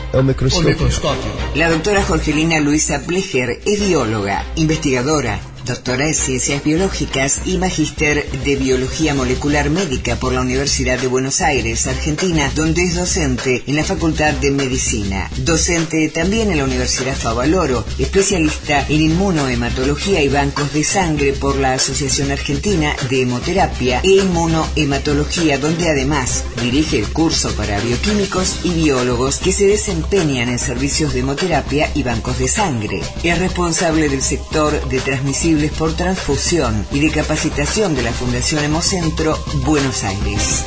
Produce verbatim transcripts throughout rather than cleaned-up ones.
El microscopio. El microscopio. La doctora Jorgelina Luisa Blecher es bióloga, investigadora, doctora en Ciencias Biológicas y magíster de Biología Molecular Médica por la Universidad de Buenos Aires, Argentina, donde es docente en la Facultad de Medicina. Docente también en la Universidad Favaloro, especialista en inmunohematología y bancos de sangre por la Asociación Argentina de Hemoterapia e Inmunohematología, donde además dirige el curso para bioquímicos y biólogos que se desempeñan en servicios de hemoterapia y bancos de sangre. Es responsable del sector de transmisibles por transfusión y de capacitación de la Fundación Hemocentro Buenos Aires.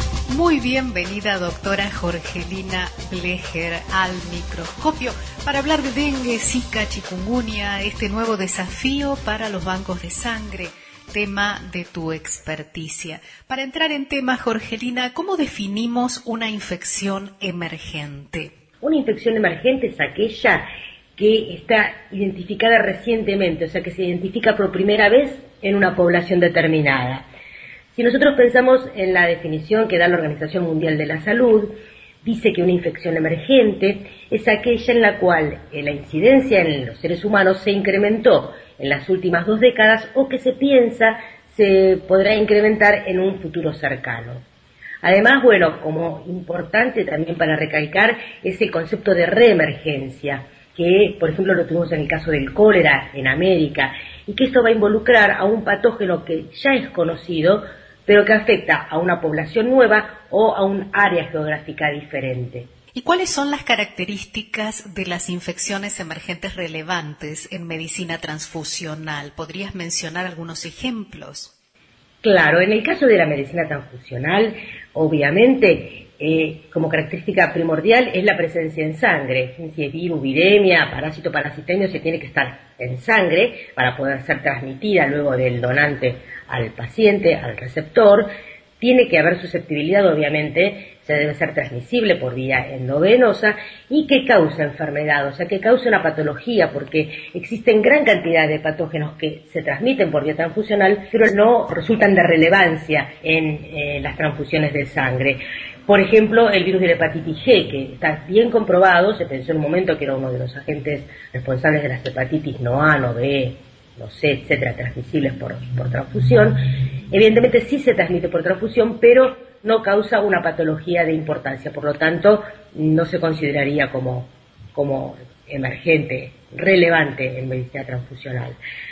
Muy bienvenida, doctora Jorgelina Blecher, al microscopio para hablar de dengue, zika, chikungunya, este nuevo desafío para los bancos de sangre, tema de tu experticia. Para entrar en tema, Jorgelina, ¿cómo definimos una infección emergente? Una infección emergente es aquella que está identificada recientemente, o sea, que se identifica por primera vez en una población determinada. Si nosotros pensamos en la definición que da la Organización Mundial de la Salud, dice que una infección emergente es aquella en la cual la incidencia en los seres humanos se incrementó en las últimas dos décadas o que se piensa se podrá incrementar en un futuro cercano. Además, bueno, como importante también para recalcar es el concepto de reemergencia, que por ejemplo lo tuvimos en el caso del cólera en América, y que esto va a involucrar a un patógeno que ya es conocido, pero que afecta a una población nueva o a un área geográfica diferente. ¿Y cuáles son las características de las infecciones emergentes relevantes en medicina transfusional? ¿Podrías mencionar algunos ejemplos? Claro, en el caso de la medicina transfusional, obviamente, Eh, como característica primordial es la presencia en sangre. Si es virus, viremia, parásito, parasitemio, se tiene que estar en sangre para poder ser transmitida luego del donante al paciente, al receptor. Tiene que haber susceptibilidad, obviamente, se debe ser transmisible por vía endovenosa y que causa enfermedad, o sea, que causa una patología, porque existen gran cantidad de patógenos que se transmiten por vía transfusional, pero no resultan de relevancia en eh, las transfusiones de sangre. Por ejemplo, el virus de la hepatitis G, que está bien comprobado, se pensó en un momento que era uno de los agentes responsables de las hepatitis no A, no B, no C, etcétera, transmisibles por, por transfusión. Evidentemente sí se transmite por transfusión, pero no causa una patología de importancia, por lo tanto no se consideraría como, como emergente, relevante en medicina transfusional.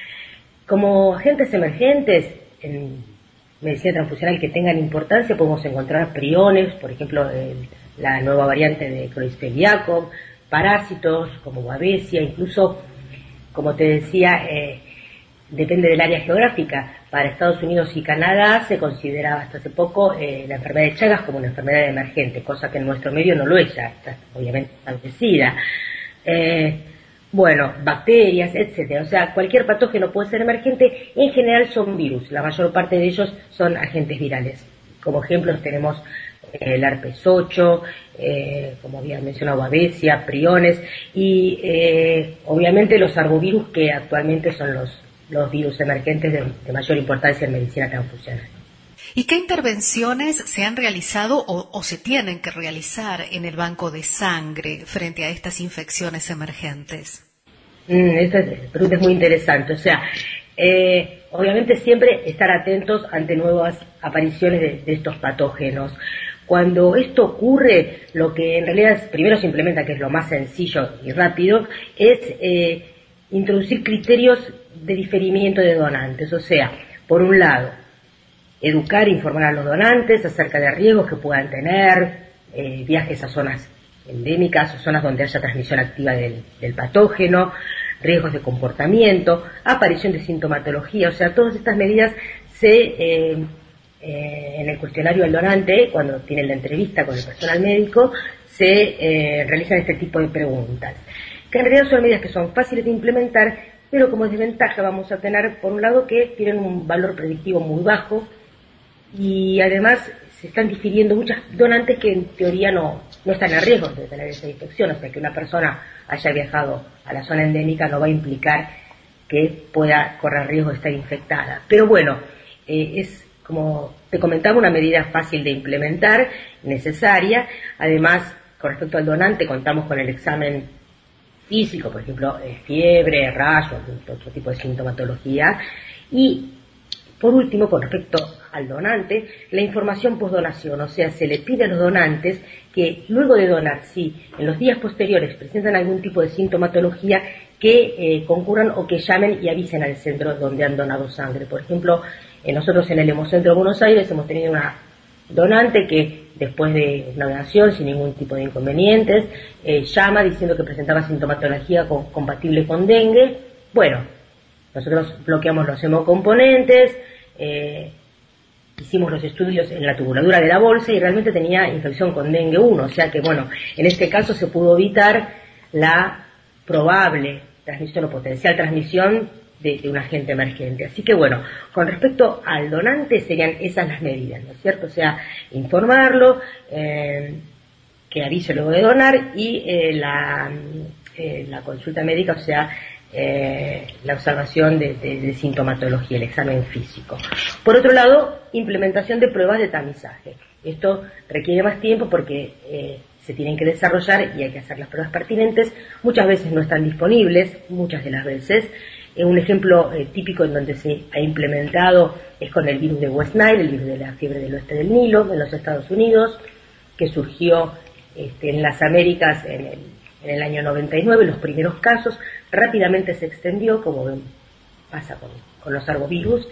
Como agentes emergentes en medicina transfusional que tengan importancia, podemos encontrar priones, por ejemplo, el, la nueva variante de Creutzfeldt-Jakob, parásitos como Babesia, incluso, como te decía, eh, depende del área geográfica. Para Estados Unidos y Canadá se consideraba hasta hace poco eh, la enfermedad de Chagas como una enfermedad emergente, cosa que en nuestro medio no lo es, ya está obviamente establecida. Eh, Bueno, bacterias, etcétera. O sea, cualquier patógeno puede ser emergente. En general son virus. La mayor parte de ellos son agentes virales. Como ejemplos tenemos eh, el herpes ocho, eh, como había mencionado, Babesia, priones y eh, obviamente los arbovirus, que actualmente son los, los virus emergentes de, de mayor importancia en medicina transfusional. ¿Y qué intervenciones se han realizado o, o se tienen que realizar en el banco de sangre frente a estas infecciones emergentes? Mm, esta pregunta es muy interesante. O sea, eh, obviamente siempre estar atentos ante nuevas apariciones de, de estos patógenos. Cuando esto ocurre, lo que en realidad primero se implementa, que es lo más sencillo y rápido, es eh, introducir criterios de diferimiento de donantes. O sea, por un lado, educar e informar a los donantes acerca de riesgos que puedan tener, eh, viajes a zonas endémicas o zonas donde haya transmisión activa del, del patógeno, riesgos de comportamiento, aparición de sintomatología. O sea, todas estas medidas se, eh, eh, en el cuestionario del donante, cuando tiene la entrevista con el personal médico, se eh, realizan este tipo de preguntas, que en realidad son medidas que son fáciles de implementar, pero como desventaja vamos a tener, por un lado, que tienen un valor predictivo muy bajo, y además se están difiriendo muchas donantes que en teoría no, no están en riesgo de tener esa infección. O sea, que una persona haya viajado a la zona endémica no va a implicar que pueda correr riesgo de estar infectada. Pero bueno, eh, es, como te comentaba, una medida fácil de implementar, necesaria. Además, con respecto al donante, contamos con el examen físico, por ejemplo, eh, fiebre, rayos, otro tipo de sintomatología. Y, por último, con respecto al donante, la información postdonación, o sea, se le pide a los donantes que luego de donar, si en los días posteriores presentan algún tipo de sintomatología, que eh, concurran o que llamen y avisen al centro donde han donado sangre. Por ejemplo, eh, nosotros en el Hemocentro de Buenos Aires hemos tenido una donante que después de una donación sin ningún tipo de inconvenientes eh, llama diciendo que presentaba sintomatología con, compatible con dengue. Bueno, nosotros bloqueamos los hemocomponentes, eh, hicimos los estudios en la tubuladura de la bolsa y realmente tenía infección con dengue uno, o sea que bueno, en este caso se pudo evitar la probable transmisión o potencial transmisión de, de un agente emergente. Así que bueno, con respecto al donante serían esas las medidas, ¿no es cierto? O sea, informarlo, eh, que avise luego de donar y eh, la, eh, la consulta médica, o sea, eh, la observación de, de, de sintomatología, el examen físico. Por otro lado, implementación de pruebas de tamizaje. Esto requiere más tiempo porque eh, se tienen que desarrollar y hay que hacer las pruebas pertinentes. Muchas veces no están disponibles, muchas de las veces. Eh, un ejemplo eh, típico en donde se ha implementado es con el virus de West Nile, el virus de la fiebre del oeste del Nilo, en los Estados Unidos, que surgió este, en las Américas en el, en el año noventa y nueve, los primeros casos. Rápidamente se extendió, como pasa con, con los arbovirus,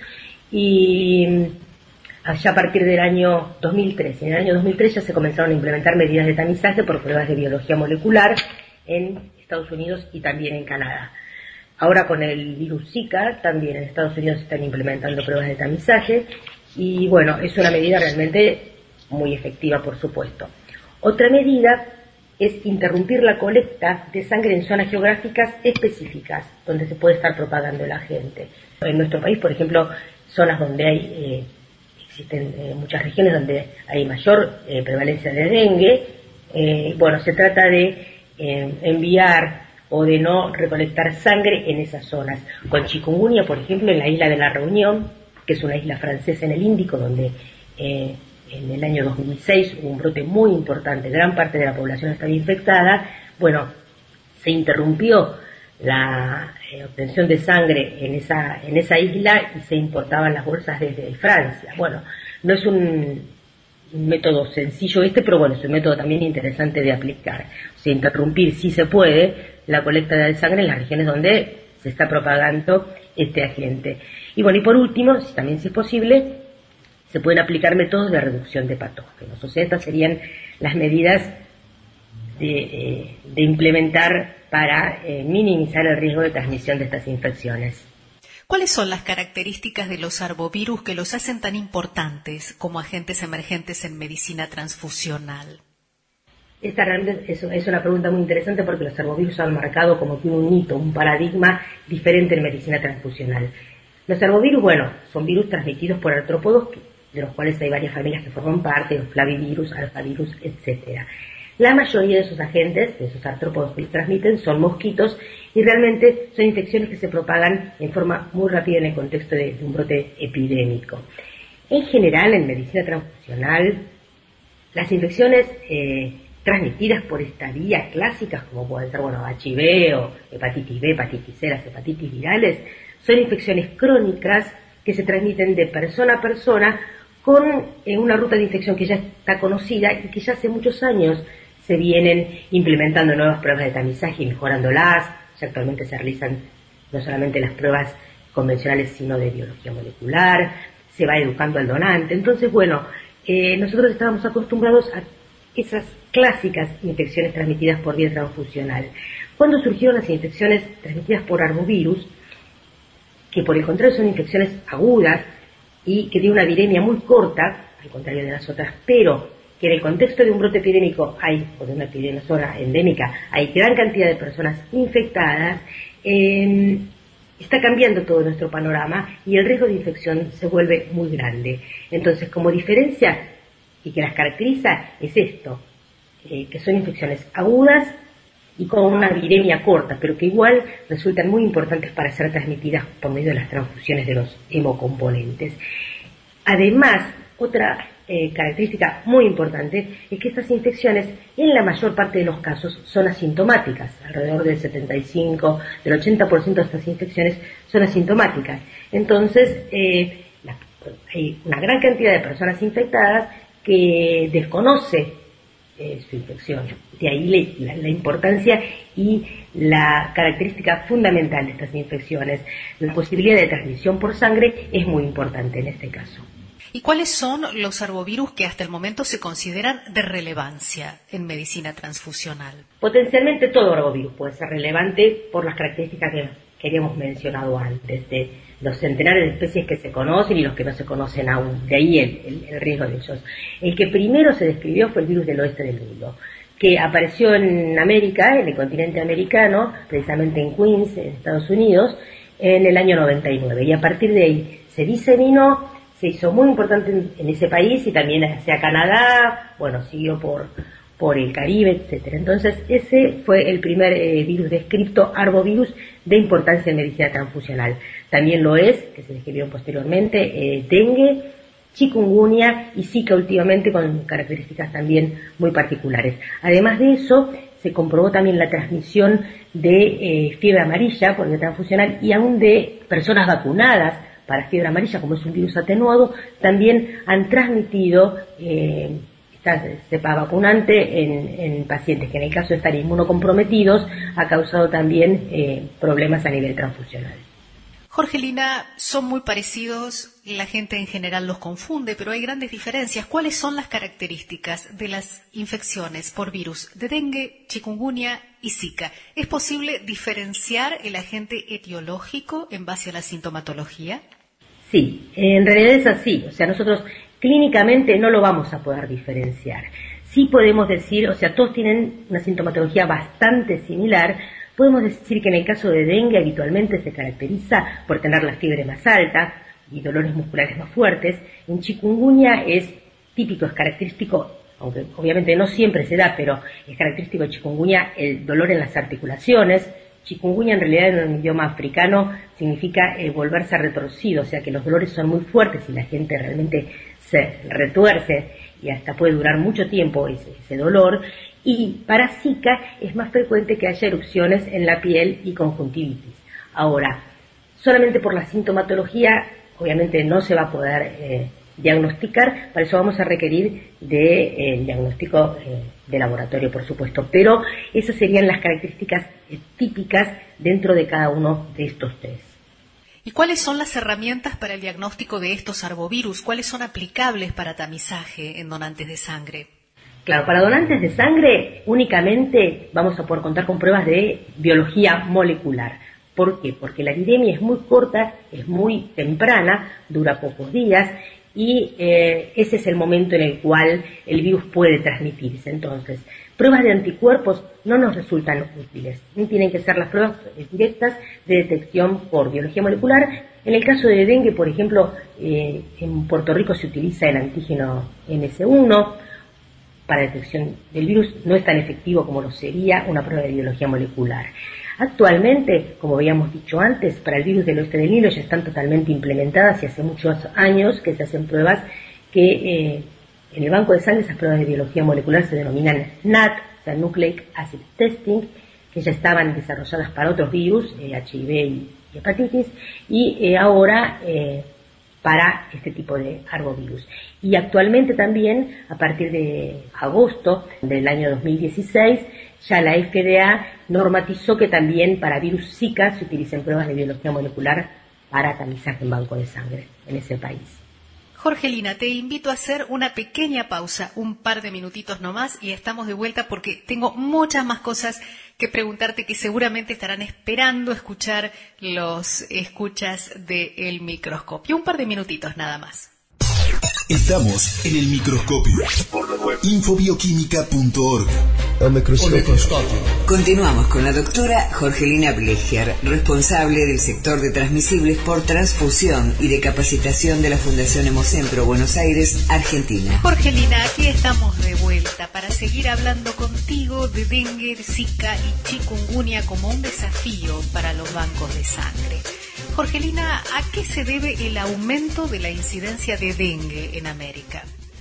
y allá a partir del año dos mil tres. En el año dos mil tres ya se comenzaron a implementar medidas de tamizaje por pruebas de biología molecular en Estados Unidos y también en Canadá. Ahora con el virus Zika también en Estados Unidos se están implementando pruebas de tamizaje y bueno, es una medida realmente muy efectiva, por supuesto. Otra medida es interrumpir la colecta de sangre en zonas geográficas específicas donde se puede estar propagando el agente. En nuestro país, por ejemplo, zonas donde hay eh, existen eh, muchas regiones donde hay mayor eh, prevalencia de dengue. Eh, bueno, se trata de eh, enviar o de no recolectar sangre en esas zonas. Con chikungunya, por ejemplo, en la isla de la Reunión, que es una isla francesa en el Índico, donde eh, en el año dos mil seis hubo un brote muy importante, gran parte de la población estaba infectada. Bueno, se interrumpió la eh, obtención de sangre en esa, en esa isla y se importaban las bolsas desde Francia. Bueno, no es un, un método sencillo este, pero bueno, es un método también interesante de aplicar. O sea, interrumpir, si se puede, la colecta de sangre en las regiones donde se está propagando este agente. Y bueno, y por último, si también si es posible, se pueden aplicar métodos de reducción de patógenos. O sea, estas serían las medidas de, eh, de implementar para eh, minimizar el riesgo de transmisión de estas infecciones. ¿Cuáles son las características de los arbovirus que los hacen tan importantes como agentes emergentes en medicina transfusional? Esta realmente es, es una pregunta muy interesante porque los arbovirus han marcado como que un hito, un paradigma diferente en medicina transfusional. Los arbovirus, bueno, son virus transmitidos por artrópodos, de los cuales hay varias familias que forman parte, los flavivirus, alfavirus, etcétera. La mayoría de esos agentes, de esos artrópodos que transmiten, son mosquitos y realmente son infecciones que se propagan en forma muy rápida en el contexto de, de un brote epidémico. En general, en medicina transfusional, las infecciones eh, transmitidas por esta vía clásicas, como pueden ser, bueno, H I V o hepatitis B, hepatitis C, las hepatitis virales, son infecciones crónicas que se transmiten de persona a persona con eh, una ruta de infección que ya está conocida y que ya hace muchos años se vienen implementando nuevas pruebas de tamizaje y mejorándolas. Ya actualmente se realizan no solamente las pruebas convencionales, sino de biología molecular, se va educando al donante. Entonces, bueno, eh, nosotros estábamos acostumbrados a esas clásicas infecciones transmitidas por vía transfusional. Cuando surgieron las infecciones transmitidas por arbovirus, que por el contrario son infecciones agudas y que tienen una viremia muy corta, al contrario de las otras, pero que en el contexto de un brote epidémico hay, o de una epidemia zona endémica, hay gran cantidad de personas infectadas, eh, está cambiando todo nuestro panorama y el riesgo de infección se vuelve muy grande. Entonces, como diferencia y que las caracteriza es esto, eh, que son infecciones agudas y con una viremia corta, pero que igual resultan muy importantes para ser transmitidas por medio de las transfusiones de los hemocomponentes. Además, otra eh, característica muy importante es que estas infecciones, en la mayor parte de los casos, son asintomáticas. Alrededor del setenta y cinco, del ochenta por ciento de estas infecciones son asintomáticas. Entonces, eh, la, hay una gran cantidad de personas infectadas que desconoce eh, su infección. De ahí la, la importancia y la característica fundamental de estas infecciones. La posibilidad de transmisión por sangre es muy importante en este caso. ¿Y cuáles son los arbovirus que hasta el momento se consideran de relevancia en medicina transfusional? Potencialmente todo arbovirus puede ser relevante por las características que, que habíamos mencionado antes, de los centenares de especies que se conocen y los que no se conocen aún. De ahí el, el, el riesgo de ellos. El que primero se describió fue el virus del oeste del Nilo, que apareció en América, en el continente americano, precisamente en Queens, en Estados Unidos, en el año noventa y nueve. Y a partir de ahí se diseminó, se hizo muy importante en, en ese país y también hacia Canadá, bueno, siguió por, por el Caribe, etcétera. Entonces, ese fue el primer eh, virus descripto, arbovirus, de importancia en medicina transfusional. También lo es, que se describió posteriormente, eh, dengue, chikungunya y Zika últimamente, con características también muy particulares. Además de eso, se comprobó también la transmisión de eh, fiebre amarilla por vía transfusional y aún de personas vacunadas para fiebre amarilla, como es un virus atenuado, también han transmitido eh, esta cepa vacunante en, en pacientes que en el caso de estar inmunocomprometidos ha causado también eh, problemas a nivel transfusional. Jorgelina, son muy parecidos, la gente en general los confunde, pero hay grandes diferencias. ¿Cuáles son las características de las infecciones por virus de dengue, chikungunya y Zika? ¿Es posible diferenciar el agente etiológico en base a la sintomatología? Sí, en realidad es así. O sea, nosotros clínicamente no lo vamos a poder diferenciar. Sí podemos decir, o sea, todos tienen una sintomatología bastante similar. Podemos decir que en el caso de dengue habitualmente se caracteriza por tener la fiebre más alta y dolores musculares más fuertes. En chikungunya es típico, es característico, aunque obviamente no siempre se da, pero es característico de chikungunya el dolor en las articulaciones. Chikungunya en realidad en un idioma africano significa eh, volverse retorcido, o sea que los dolores son muy fuertes y la gente realmente se retuerce y hasta puede durar mucho tiempo ese, ese dolor. Y para Zika es más frecuente que haya erupciones en la piel y conjuntivitis. Ahora, solamente por la sintomatología, obviamente no se va a poder eh, diagnosticar, para eso vamos a requerir de eh, diagnóstico eh, de laboratorio, por supuesto, pero esas serían las características eh, típicas dentro de cada uno de estos tres. ¿Y cuáles son las herramientas para el diagnóstico de estos arbovirus? ¿Cuáles son aplicables para tamizaje en donantes de sangre? Claro, para donantes de sangre únicamente vamos a poder contar con pruebas de biología molecular. ¿Por qué? Porque la viremia es muy corta, es muy temprana, dura pocos días y eh, ese es el momento en el cual el virus puede transmitirse. Entonces, pruebas de anticuerpos no nos resultan útiles. Tienen que ser las pruebas directas de detección por biología molecular. En el caso de dengue, por ejemplo, eh, en Puerto Rico se utiliza el antígeno eme ese uno. Para detección del virus no es tan efectivo como lo sería una prueba de biología molecular. Actualmente, como habíamos dicho antes, para el virus del oeste del Nilo ya están totalmente implementadas y hace muchos años que se hacen pruebas que eh, en el banco de sangre, esas pruebas de biología molecular se denominan N A T, o sea, Nucleic Acid Testing, que ya estaban desarrolladas para otros virus, eh, H I V y, y hepatitis, y eh, ahora eh, para este tipo de arbovirus. Y actualmente también, a partir de agosto del año dos mil dieciséis, ya la F D A normatizó que también para virus Zika se utilicen pruebas de biología molecular para tamizaje en banco de sangre en ese país. Jorgelina, te invito a hacer una pequeña pausa, un par de minutitos nomás, y estamos de vuelta porque tengo muchas más cosas que preguntarte que seguramente estarán esperando escuchar los escuchas del microscopio. Un par de minutitos nada más. Estamos en el microscopio. infobioquímica punto org. El microscopio. Continuamos con la doctora Jorgelina Blecher, responsable del sector de transmisibles por transfusión y de capacitación de la Fundación Hemocentro Buenos Aires, Argentina. Jorgelina, aquí estamos de vuelta para seguir hablando contigo de dengue, Zika y chikungunya como un desafío para los bancos de sangre. Jorgelina, ¿a qué se debe el aumento de la incidencia de dengue en América?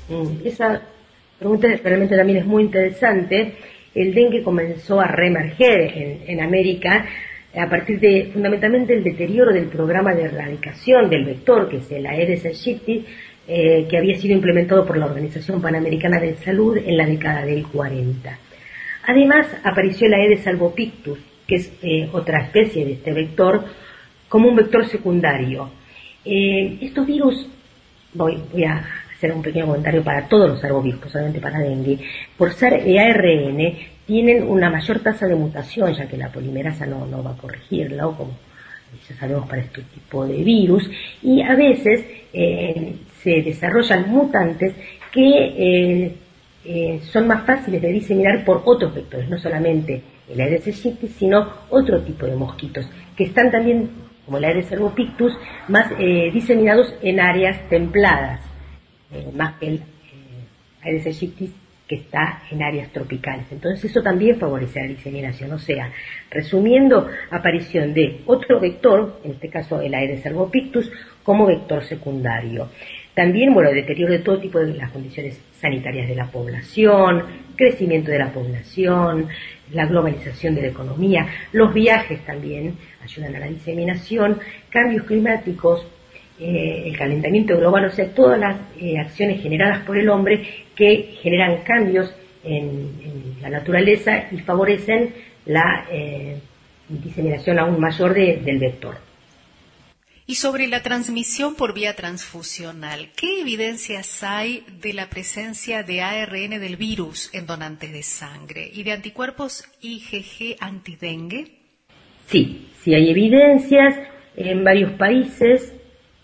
Esa pregunta realmente también es muy interesante. El dengue comenzó a reemerger en, en América a partir de fundamentalmente el deterioro del programa de erradicación del vector, que es el Aedes aegypti, eh, que había sido implementado por la Organización Panamericana de Salud en la década del cuarenta. Además, apareció el Aedes albopictus, que es eh, otra especie de este vector, como un vector secundario. Eh, estos virus, voy, voy a hacer un pequeño comentario para todos los arbovirus, solamente para dengue, por ser A R N, tienen una mayor tasa de mutación, ya que la polimerasa no, no va a corregirlo, como ya sabemos para este tipo de virus, y a veces eh, se desarrollan mutantes que eh, eh, son más fáciles de diseminar por otros vectores, no solamente el Aedes aegypti, sino otro tipo de mosquitos, que están también, como el Aedes albopictus, más eh, diseminados en áreas templadas, eh, más que el eh, Aedes aegypti, que está en áreas tropicales. Entonces eso también favorece la diseminación. O sea, resumiendo, aparición de otro vector, en este caso el Aedes albopictus, como vector secundario. También, bueno, deterioro de todo tipo de las condiciones sanitarias de la población, crecimiento de la población, la globalización de la economía, los viajes también ayudan a la diseminación, cambios climáticos, eh, el calentamiento global, o sea, todas las eh, acciones generadas por el hombre que generan cambios en, en la naturaleza y favorecen la eh, diseminación aún mayor de, del vector. Y sobre la transmisión por vía transfusional, ¿qué evidencias hay de la presencia de A R N del virus en donantes de sangre y de anticuerpos I G G antidengue? Sí, sí hay evidencias en varios países.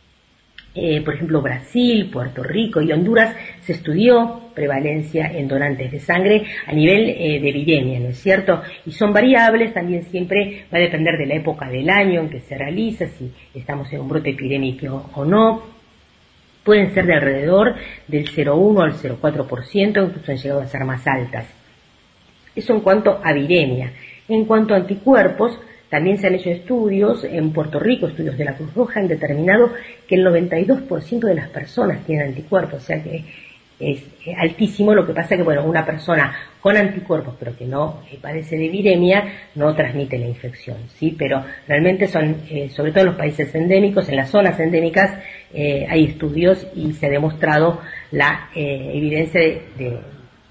Eh, por ejemplo, Brasil, Puerto Rico y Honduras, se estudió prevalencia en donantes de sangre a nivel eh, de epidemia, ¿no es cierto? Y son variables, también siempre va a depender de la época del año en que se realiza, si estamos en un brote epidémico o no. Pueden ser de alrededor del cero coma uno al cero coma cuatro por ciento, incluso han llegado a ser más altas. Eso en cuanto a viremia. En cuanto a anticuerpos, también se han hecho estudios, en Puerto Rico, estudios de la Cruz Roja, han determinado que el noventa y dos por ciento de las personas tienen anticuerpos, o sea que es altísimo. Lo que pasa que, bueno, una persona con anticuerpos, pero que no eh, padece de viremia, no transmite la infección, ¿sí? Pero realmente son, eh, sobre todo en los países endémicos, en las zonas endémicas, eh, hay estudios y se ha demostrado la eh, evidencia de, de,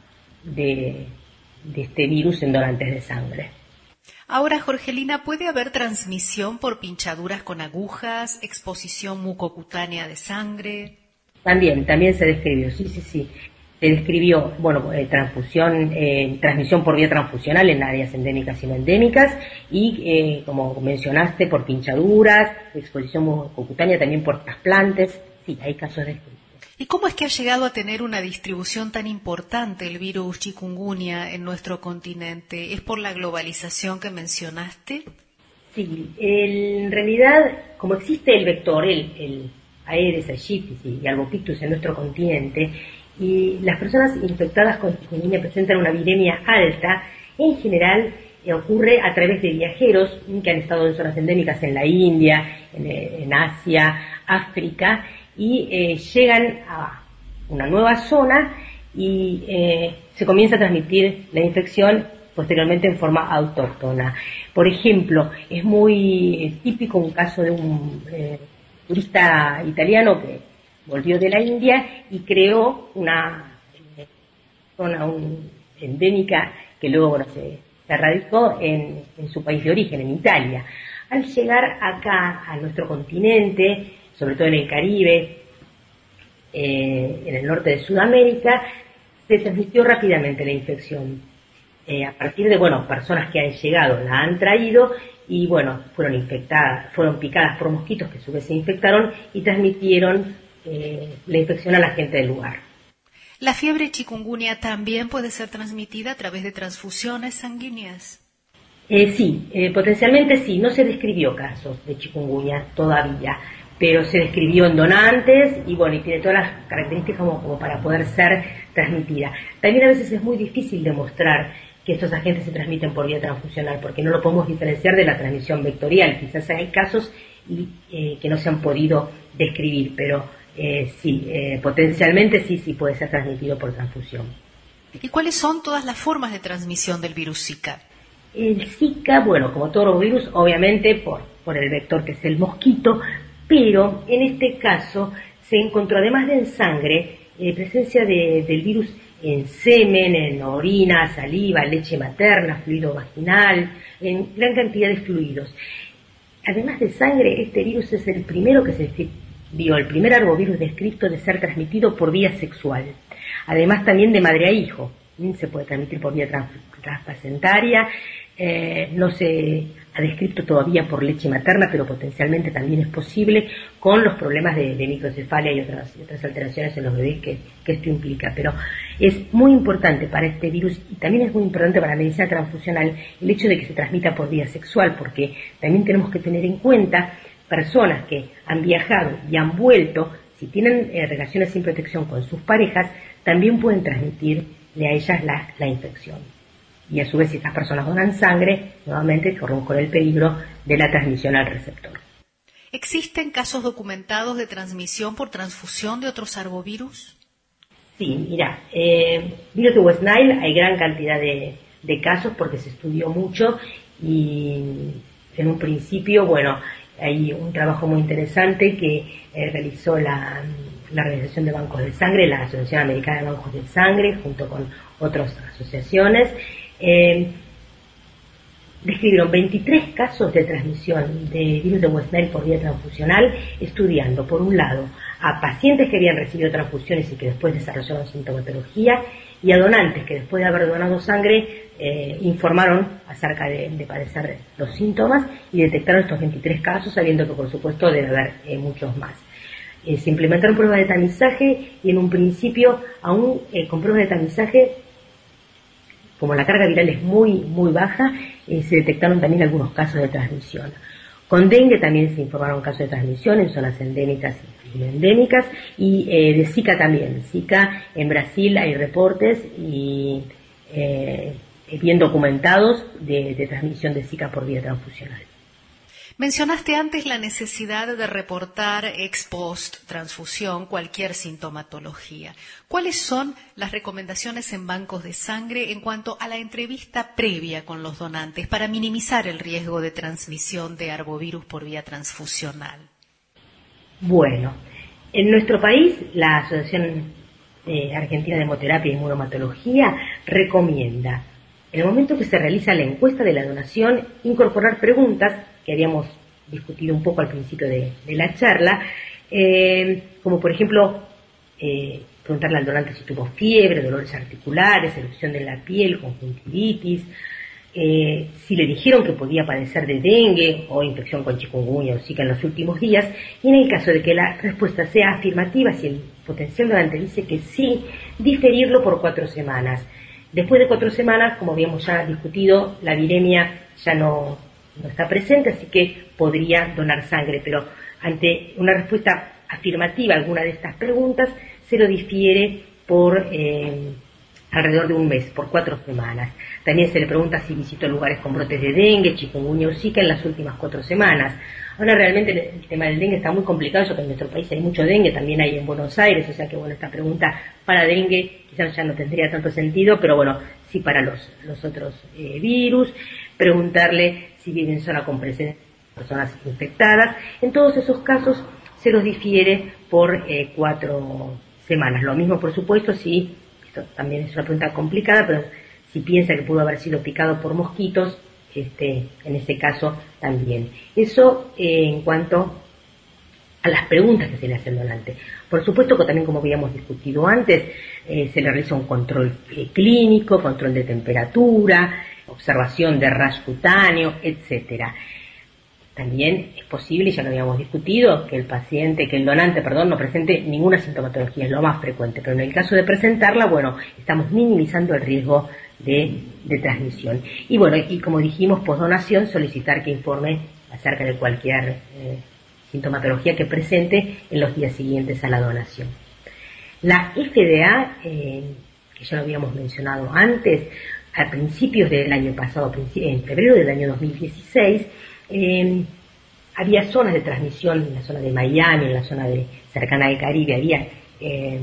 de, de este virus en donantes de sangre. Ahora, Jorgelina, ¿puede haber transmisión por pinchaduras con agujas, exposición mucocutánea de sangre? También, también se describió, sí, sí, sí. Se describió, bueno, eh, transfusión, eh, transmisión por vía transfusional en áreas endémicas y no endémicas, y eh, como mencionaste, por pinchaduras, exposición mucocutánea también por trasplantes, sí, hay casos descritos. ¿Y cómo es que ha llegado a tener una distribución tan importante el virus chikungunya en nuestro continente? ¿Es por la globalización que mencionaste? Sí, el, en realidad, como existe el vector, el, el Aedes aegypti y albopictus en nuestro continente, y las personas infectadas con chikungunya presentan una viremia alta, en general eh, ocurre a través de viajeros que han estado en zonas endémicas en la India, en, en Asia, África, y eh, llegan a una nueva zona y eh, se comienza a transmitir la infección posteriormente en forma autóctona. Por ejemplo, es muy típico un caso de un eh, turista italiano que volvió de la India y creó una eh, zona un, endémica que luego, bueno, se, se radicó en, en su país de origen, en Italia. Al llegar acá a nuestro continente, sobre todo en el Caribe, eh, en el norte de Sudamérica, se transmitió rápidamente la infección. Eh, a partir de, bueno, personas que han llegado la han traído y, bueno, fueron infectadas, fueron picadas por mosquitos que a su vez se infectaron y transmitieron eh, la infección a la gente del lugar. ¿La fiebre chikungunya también puede ser transmitida a través de transfusiones sanguíneas? Eh, sí, eh, potencialmente sí. No se describió casos de chikungunya todavía, pero se describió en donantes y, bueno, y tiene todas las características como, como para poder ser transmitida. También a veces es muy difícil demostrar que estos agentes se transmiten por vía transfusional, porque no lo podemos diferenciar de la transmisión vectorial. Quizás hay casos y, eh, que no se han podido describir, pero eh, sí, eh, potencialmente sí, sí puede ser transmitido por transfusión. ¿Y cuáles son todas las formas de transmisión del virus Zika? El Zika, bueno, como todos los virus, obviamente por, por el vector que es el mosquito, pero en este caso se encontró, además de en sangre, eh, presencia de, del virus en semen, en orina, saliva, leche materna, fluido vaginal, en gran cantidad de fluidos. Además de sangre, este virus es el primero que se vio, el primer arbovirus descrito de ser transmitido por vía sexual. Además también de madre a hijo, se puede transmitir por vía trans, transplacentaria, eh, no se ha descrito todavía por leche materna, pero potencialmente también es posible con los problemas de, de microcefalia y otras, y otras alteraciones en los bebés que, que esto implica. Pero es muy importante para este virus y también es muy importante para la medicina transfusional el hecho de que se transmita por vía sexual, porque también tenemos que tener en cuenta personas que han viajado y han vuelto, si tienen eh, relaciones sin protección con sus parejas, también pueden transmitirle a ellas la, la infección. Y a su vez, si estas personas donan sangre, nuevamente corremos con el peligro de la transmisión al receptor. ¿Existen casos documentados de transmisión por transfusión de otros arbovirus? Sí, mira, eh, virus de West Nile hay gran cantidad de, de casos porque se estudió mucho y en un principio, bueno, hay un trabajo muy interesante que eh, realizó la, la Organización de Bancos de Sangre, la Asociación Americana de Bancos de Sangre, junto con otras asociaciones. Eh, describieron veintitrés casos de transmisión de virus de West Nile por vía transfusional, estudiando, por un lado, a pacientes que habían recibido transfusiones y que después desarrollaron sintomatología, y a donantes que después de haber donado sangre eh, informaron acerca de, de padecer los síntomas y detectaron estos veintitrés casos, sabiendo que por supuesto debe haber eh, muchos más. Eh, se implementaron pruebas de tamizaje y en un principio, aún eh, con pruebas de tamizaje, como la carga viral es muy, muy baja, eh, se detectaron también algunos casos de transmisión. Con dengue también se informaron casos de transmisión en zonas endémicas y endémicas, y eh, de Zika también. Zika en Brasil hay reportes y eh, bien documentados de, de transmisión de Zika por vía transfusional. Mencionaste antes la necesidad de reportar ex post transfusión cualquier sintomatología. ¿Cuáles son las recomendaciones en bancos de sangre en cuanto a la entrevista previa con los donantes para minimizar el riesgo de transmisión de arbovirus por vía transfusional? Bueno, en nuestro país la Asociación eh, Argentina de Hemoterapia y Inmunomatología recomienda, en el momento que se realiza la encuesta de la donación, incorporar preguntas que habíamos discutido un poco al principio de, de la charla, eh, como por ejemplo, eh, preguntarle al donante si tuvo fiebre, dolores articulares, erupción de la piel, conjuntivitis, eh, si le dijeron que podía padecer de dengue o infección con chikungunya o zika en los últimos días, y en el caso de que la respuesta sea afirmativa, si el potencial donante dice que sí, diferirlo por cuatro semanas. Después de cuatro semanas, como habíamos ya discutido, la viremia ya no, no está presente, así que podría donar sangre, pero ante una respuesta afirmativa a alguna de estas preguntas, se lo difiere por eh, alrededor de un mes, por cuatro semanas. También se le pregunta si visitó lugares con brotes de dengue, chikungunya o zika en las últimas cuatro semanas. Ahora realmente el tema del dengue está muy complicado, eso que en nuestro país hay mucho dengue, también hay en Buenos Aires, o sea que bueno, esta pregunta para dengue quizás ya no tendría tanto sentido, pero bueno, sí para los, los otros eh, virus. Preguntarle si vive en zona con presencia de personas infectadas. En todos esos casos se los difiere por eh, cuatro semanas. Lo mismo, por supuesto, si, esto también es una pregunta complicada, pero si piensa que pudo haber sido picado por mosquitos, este, en ese caso también. Eso eh, en cuanto a las preguntas que se le hace al donante. Por supuesto que también, como habíamos discutido antes, eh, se le realiza un control eh, clínico, control de temperatura, observación de ras cutáneo, etcétera. También es posible, ya lo habíamos discutido, que el paciente, que el donante, perdón, no presente ninguna sintomatología, es lo más frecuente, pero en el caso de presentarla, bueno, estamos minimizando el riesgo de, de transmisión. Y bueno, y como dijimos, posdonación, solicitar que informe acerca de cualquier eh, sintomatología que presente en los días siguientes a la donación. La F D A, eh, que ya lo habíamos mencionado antes, a principios del año pasado, en febrero del año dos mil dieciséis, eh, había zonas de transmisión, en la zona de Miami, en la zona de, cercana al Caribe, había eh,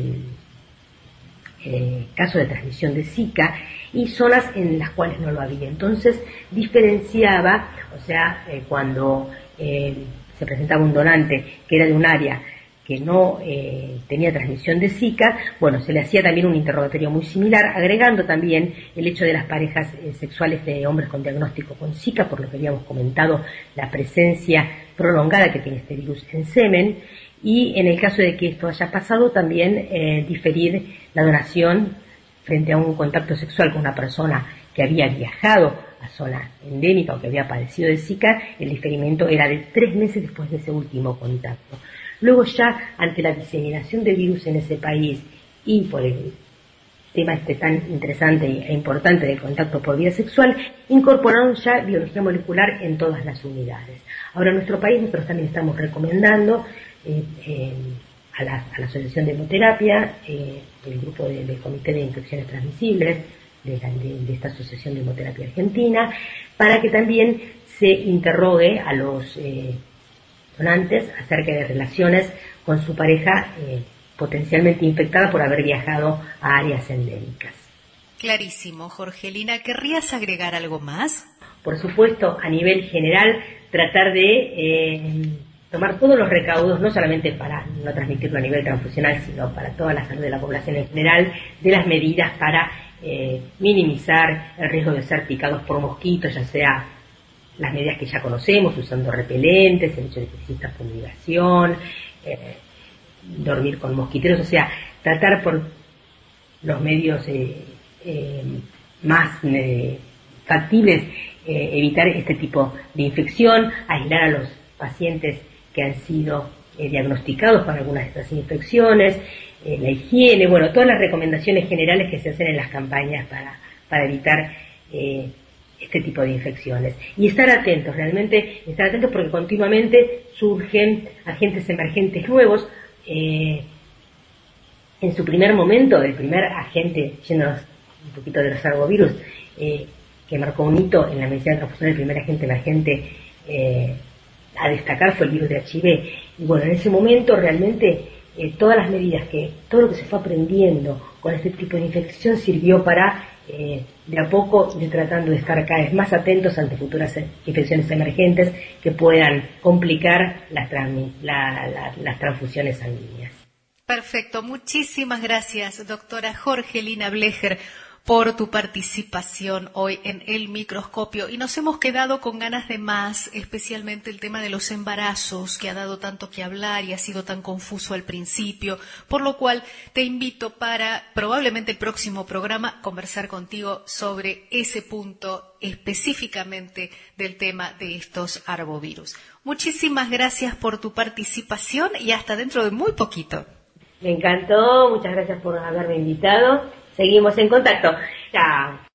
eh, casos de transmisión de Zika, y zonas en las cuales no lo había. Entonces diferenciaba, o sea, eh, cuando eh, se presentaba un donante que era de un área que no eh, tenía transmisión de Zika, bueno, se le hacía también un interrogatorio muy similar, agregando también el hecho de las parejas eh, sexuales de hombres con diagnóstico con Zika, por lo que habíamos comentado, la presencia prolongada que tiene este virus en semen, y en el caso de que esto haya pasado, también eh, diferir la donación frente a un contacto sexual con una persona que había viajado a zona endémica o que había padecido de Zika. El diferimiento era de tres meses después de ese último contacto. Luego ya, ante la diseminación de virus en ese país y por el tema este tan interesante e importante del contacto por vía sexual, incorporaron ya biología molecular en todas las unidades. Ahora en nuestro país nosotros también estamos recomendando eh, eh, a, la, a la Asociación de Hemoterapia, eh, el grupo de, del Comité de Infecciones Transmisibles de, la, de, de esta Asociación de Hemoterapia Argentina, para que también se interrogue a los eh, donantes acerca de relaciones con su pareja eh, potencialmente infectada por haber viajado a áreas endémicas. Clarísimo, Jorgelina. ¿Querrías agregar algo más? Por supuesto, a nivel general, tratar de eh, tomar todos los recaudos, no solamente para no transmitirlo a nivel transfusional, sino para toda la salud de la población en general, de las medidas para eh, minimizar el riesgo de ser picados por mosquitos, ya sea las medidas que ya conocemos, usando repelentes, el hecho de que exista fumigación, eh, dormir con mosquiteros, o sea, tratar por los medios eh, eh, más eh, factibles eh, evitar este tipo de infección, aislar a los pacientes que han sido eh, diagnosticados con algunas de estas infecciones, eh, la higiene, bueno, todas las recomendaciones generales que se hacen en las campañas para, para evitar eh, este tipo de infecciones. Y estar atentos, realmente estar atentos porque continuamente surgen agentes emergentes nuevos. Eh, en su primer momento, el primer agente, yéndonos un poquito de los arbovirus, eh, que marcó un hito en la medicina transfusional, el primer agente emergente eh, a destacar fue el virus de H I V. Y bueno, en ese momento realmente eh, todas las medidas, que todo lo que se fue aprendiendo con este tipo de infección sirvió para eh, de a poco ir tratando de estar cada vez más atentos ante futuras infecciones emergentes que puedan complicar las, trans, la, la, las transfusiones sanguíneas. Perfecto, muchísimas gracias, doctora Jorgelina Blecher, por tu participación hoy en El Microscopio. Y nos hemos quedado con ganas de más, especialmente el tema de los embarazos, que ha dado tanto que hablar y ha sido tan confuso al principio, por lo cual te invito para probablemente el próximo programa conversar contigo sobre ese punto específicamente del tema de estos arbovirus. Muchísimas gracias por tu participación y hasta dentro de muy poquito. Me encantó, muchas gracias por haberme invitado. Seguimos en contacto. Chao.